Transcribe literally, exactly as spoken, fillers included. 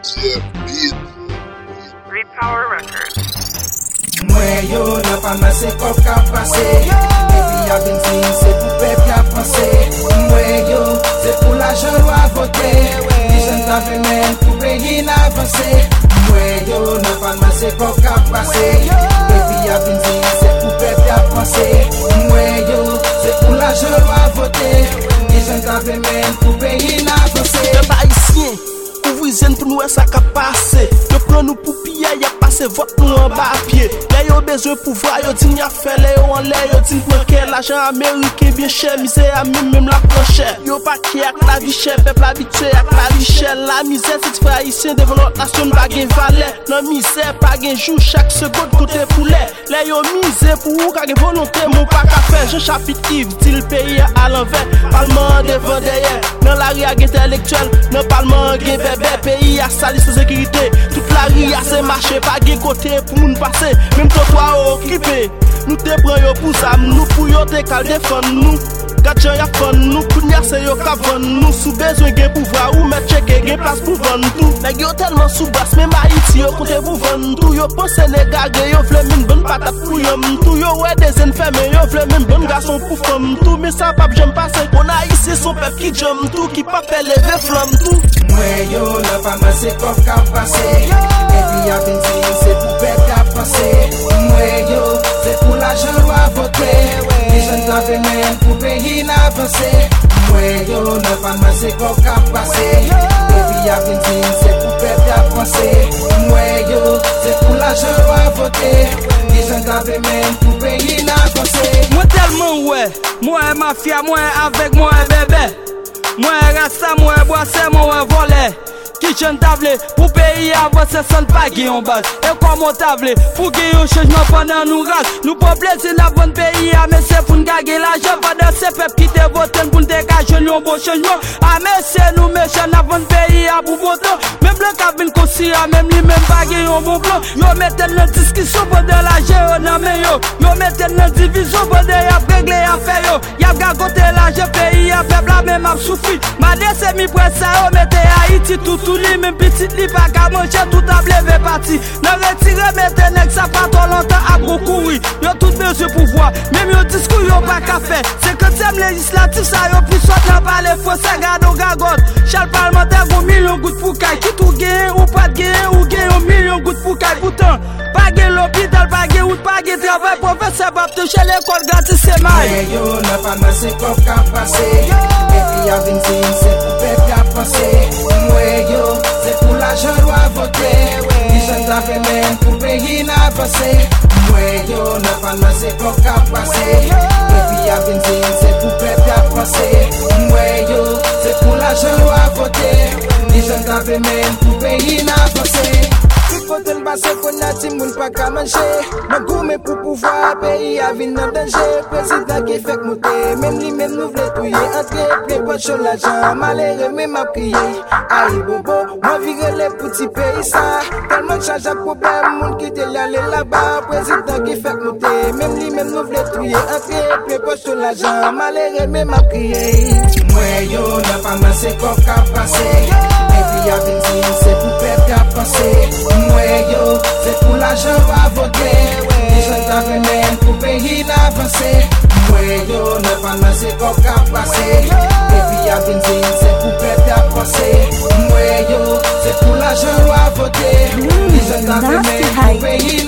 Repower Records. Mwen yo nan pa mase kop ka pase. Epi a benzin se pou pep ya panse. Mwen yo se pou l'ajan lwa vote. Di jen ta fe men pou peyi n'avanse. Mwen yo nan pa mase kop ka pase. Epi a benzin se pou pep ya panse. Mwen yo se pou l'ajan lwa vote. Di jen ta fe men pou peyi n'avanse. Le Haïtien, ouvrizen pour nous ça ka passé. Yo prend nous pour piller, y a passé vote nous en bas pied. Là yo besoin pouvoir, yo dit a fait les en l'air, yo dit manquer l'argent américain bien cher, misère à même même la planchère. Yo pas qui ak la vie chère, peuple habitué ak la vie chère. La misère c'est frère haïtien devant notre nation pas gain valeur. Non misère pas gain jour chaque seconde côté poulet. Là yo misère pour ou ka gain volonté mon pas ka faire. Jean chapitre Yves dit le pays à l'envers. Parlement devant derrière. Dans la rue intellectuelle, dans parlement gain bébé pays à sali sans sécurité. Toute la rue a se marché pas gain côté pour moun passer. Même toi occupé. Nous te pran yo pour ça, nous pour yo te kal défendre nous. Gatjan ya fon nous, kounya se yo ka vendre nous. Sous besoin gen pouvoir ou mettre checker gen place pour vendre tout. Nèg yo tellement sous basse, même Haïti yo compte pour vendre tout. Yo pense Sénégal yo vle même bonne patate pour yom tout. Yo ouais des enfermés, yo vle même bon garçon pour femme tout. Mais ça pas j'aime passer. On a ici son peuple qui jam tout, qui pas fait lever flamme tout. Mwen yo nan pa mase kop ka pase. Epi a benzin se pou pep ya panse. Mwen yo se pou l'ajan lwa vote. Di jen ta fe men pou peyi n'avanse. Mwen yo nan pa mase kop ka pase. Epi a benzin se pou pep ya panse. Mwen yo se pou l'ajan lwa vote. Di jen ta fe men pou peyi n'avanse. Moi tellement ouais, moi mafia, moi avec moi bébé. Moi rasta, moi boissé, moi volé. Qui j'en table pour payer avancer sans pas gagner en base. Et comment table pour gagner un changement pendant nous race. Nous pas plaisir la bonne pays, mais c'est pour nous gagner l'argent. Pendant ces peuples qui te votent pour nous dégager un bon changement. Ah mais c'est nous méchants la bonne pays à pour voter. Même le cabine conseiller, même lui même pas gagner un bon plan. Yo mettez la discussion pendant la géo non mais yo. Yo mettez la division pendant y'a réglé affaire yo. Y'a gagoté l'argent pays à peuple la même a souffri. Ma c'est mi presse ça yo mettez Haïti tout. Tout li même petit li pas qu'à manger tout a levé parti. Ne retirez mettez nèg ça pas trop longtemps à gros courir. Yo tout besoin pouvoir. Même yo discours yo pas qu'à faire. C'est que thème législatif ça yo plus soit dans parler français gado gagote. Charles parlementaire gon million gouttes pour caille. Qui tout gagne ou pas gagne ou gagne un million gouttes pour caille. Pourtant pas gagne l'hôpital, pas gagne route, pas gagne travail. Professeur pas toucher l'école gratis c'est mal. Mwen yo nan pa mase kop ka pase. Epi a benzin se pou pep ya panse. Mwen yo se pou l'ajan lwa vote. Di jen ta fe men pou peyi n'avanse. Mwen yo nan pa mase kop ka pase. Epi a benzin se pou pep ya panse. Mwen yo se pou l'ajan lwa vote. Di jen ta fe men pou peyi n'avanse. Kote l'base kon a ti moun pa ka manje. Nan goume pou pouvoir pays a vin nan danger. Président qui fait monter, même li même nous vle touyer. Entre ple poche l'argent, malheureux même a prié. Aïe bobo, moi vire les petits pays ça. Tellement change à problème, moun qui te l'aller là-bas. Président qui fait monter, même li même nous vle touyer. Entre ple poche l'argent, malheureux même a prié. Mwen yo nan pa mase kop ka pase. Epi a benzin se pou pep ya panse. Mwen yo se pou l'ajan lwa vote. Di jen ta fe men pou peyi n'avanse. Mwen yo nan pa mase kop ka pase. Epi a benzin se pou pep ya panse. Mwen yo se pou l'ajan lwa vote. Di jen ta fe men pou peyi